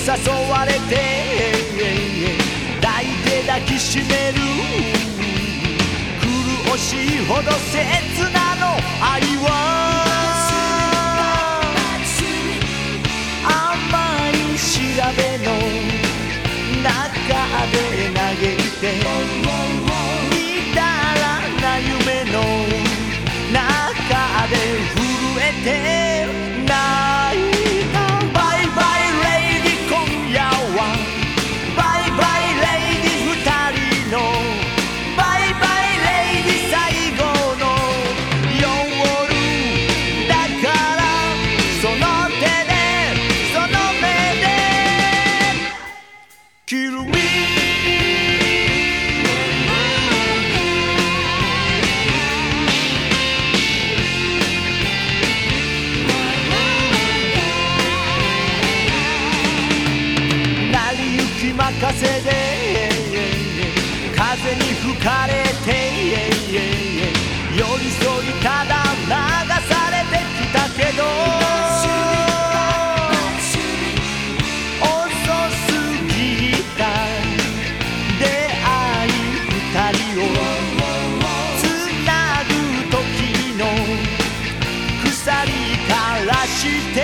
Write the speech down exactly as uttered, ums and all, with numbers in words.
誘われて抱いて抱きしめる苦しいほど切なの愛は甘い調べの中で嘆いてみだらな夢の中で震えて泣いたバイバイレイディ今夜はバイバイレイディ二人のバイバイレイディ最後の夜だからその手でその目でKill me任せで風に吹かれて寄り添いただ流されてきたけど遅すぎた出会い二人をつなぐ時の鎖からして